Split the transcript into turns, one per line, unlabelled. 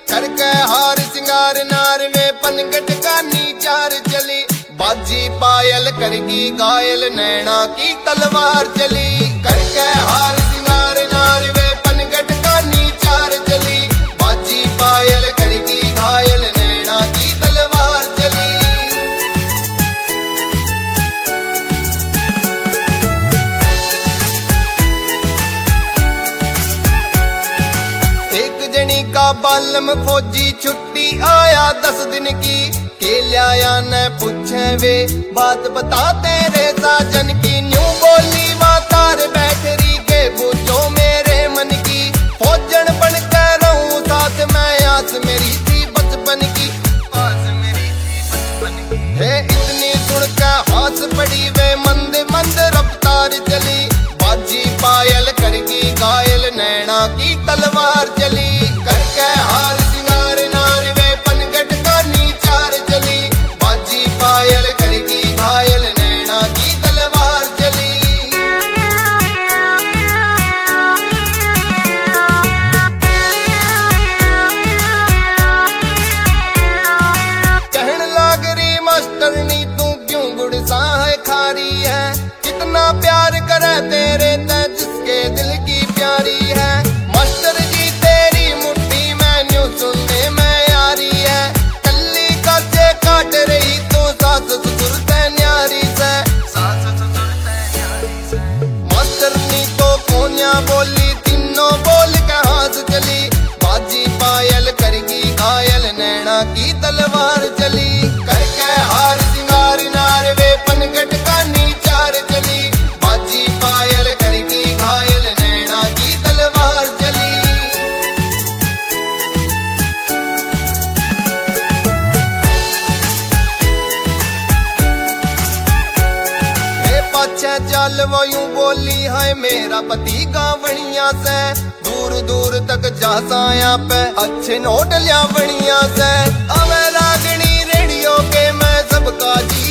करके हार सिंगार नार में पनघट कानी चार चली। बाजी पायल करगी घायल नैना की तलवार चली। करके हार सिंगार नार में पनघट कानी चार चली। बाजी पायल करगी घायल नैना की तलवार चली। एक जनी का बालम फौजी छुट्टी आया 10 दिन की। के लाया न पूछे वे बात बता तेरे साजन की। न्यू बोली मातार बैठरी के पूछो मेरे मन की। फौजन बन कर रहूं साथ मैं आस मेरी थी बचपन की। आस मेरी थी बचपन की है इतनी सुनकर हाथ पड़ी वे मंद मंद रफ्तार चली। बाजी पायल करगी घायल नैना की तलवार चली। करके हार सिंगार नार वे पनघट कानी चार चली। बाजी पायल करगी घायल नैना की तलवार चली। कहन लाग रही मास्टरनी तू क्यों गुड़सा है खारी है। कितना प्यार करे तेरे ते जिसके दिल की प्यारी है। मास्टर जी तेरी मुट्ठी में न्यू सुनने में यारी है। कल्ली काचे काट रही तो सास ससुर ते न्यारी से। सास ससुर ते न्यारी से। मास्टरनी तो कोन्या बोली तीनों बोल के हाथ चली। बाजी पायल करगी घायल नैना की तलवार चली। करके हार सिंगार नार वे पनघट कानी चार चली। बाजी पायल करगी घायल नैना की तलवार चली। हे पाछे चल वो यूं बोली है मेरा पति गावणिया से। दूर दूर तक जा साया पे अच्छे नोट लिया बणिया से। अवे रागनी रेडियो के मैं सबका जी